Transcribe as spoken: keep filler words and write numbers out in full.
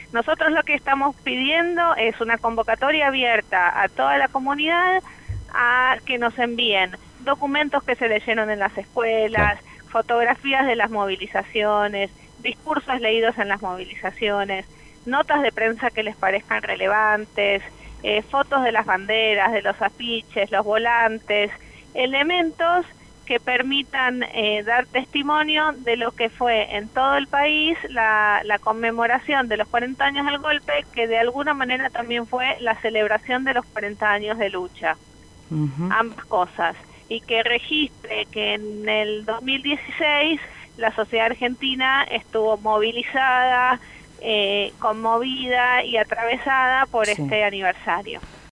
Nosotros lo que estamos pidiendo es una convocatoria abierta a toda la comunidad a que nos envíen documentos que se leyeron en las escuelas, claro, fotografías de las movilizaciones, discursos leídos en las movilizaciones, notas de prensa que les parezcan relevantes, eh, fotos de las banderas, de los afiches, los volantes, elementos que permitan eh, dar testimonio de lo que fue en todo el país la, la conmemoración de los cuarenta años del golpe, que de alguna manera también fue la celebración de los cuarenta años de lucha. Uh-huh. Ambas cosas. Y que registre que en el dos mil dieciséis la sociedad argentina estuvo movilizada, eh, conmovida y atravesada por sí. este aniversario.